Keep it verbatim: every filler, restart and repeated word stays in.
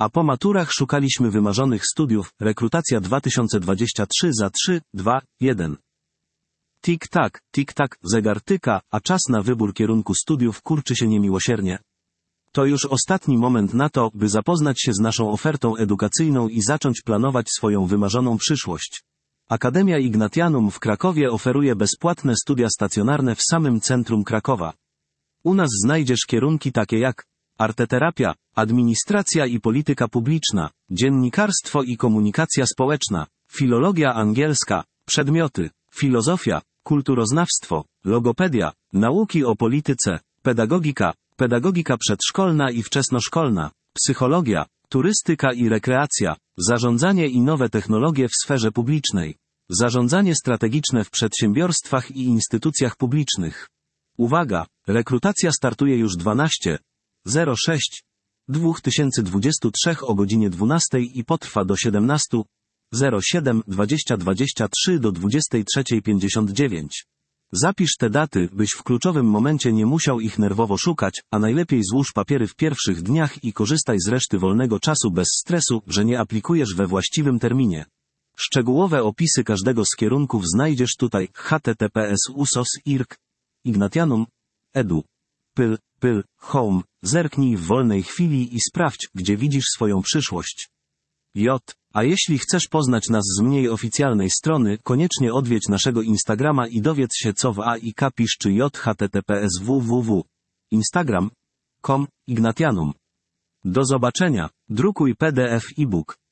A po maturach szukaliśmy wymarzonych studiów, rekrutacja dwa tysiące dwudziesty trzeci za trzy, dwa, jeden. Tik-tak, tik-tak, zegar tyka, a czas na wybór kierunku studiów kurczy się niemiłosiernie. To już ostatni moment na to, by zapoznać się z naszą ofertą edukacyjną i zacząć planować swoją wymarzoną przyszłość. Akademia Ignatianum w Krakowie oferuje bezpłatne studia stacjonarne w samym centrum Krakowa. U nas znajdziesz kierunki takie jak arteterapia, administracja i polityka publiczna, dziennikarstwo i komunikacja społeczna, filologia angielska, przedmioty, filozofia, kulturoznawstwo, logopedia, nauki o polityce, pedagogika, pedagogika przedszkolna i wczesnoszkolna, psychologia, turystyka i rekreacja, zarządzanie i nowe technologie w sferze publicznej, zarządzanie strategiczne w przedsiębiorstwach i instytucjach publicznych. Uwaga! Rekrutacja startuje już dwunastego sześć dwa tysiące dwudziesty trzeci o godzinie dwunastej i potrwa do siedemnastego siódmego dwa tysiące dwudziestego trzeciego do dwudziestej trzeciej pięćdziesiąt dziewięć. Zapisz te daty, byś w kluczowym momencie nie musiał ich nerwowo szukać, a najlepiej złóż papiery w pierwszych dniach i korzystaj z reszty wolnego czasu bez stresu, że nie aplikujesz we właściwym terminie. Szczegółowe opisy każdego z kierunków znajdziesz tutaj. https usos irk Ignatianum edu pyl pyl home. Zerknij w wolnej chwili i sprawdź, gdzie widzisz swoją przyszłość. J. A jeśli chcesz poznać nas z mniej oficjalnej strony, koniecznie odwiedź naszego Instagrama i dowiedz się, co w A I K piszczy J. https www. Instagram kropka com Ignatianum. Do zobaczenia. Drukuj P D F e-book.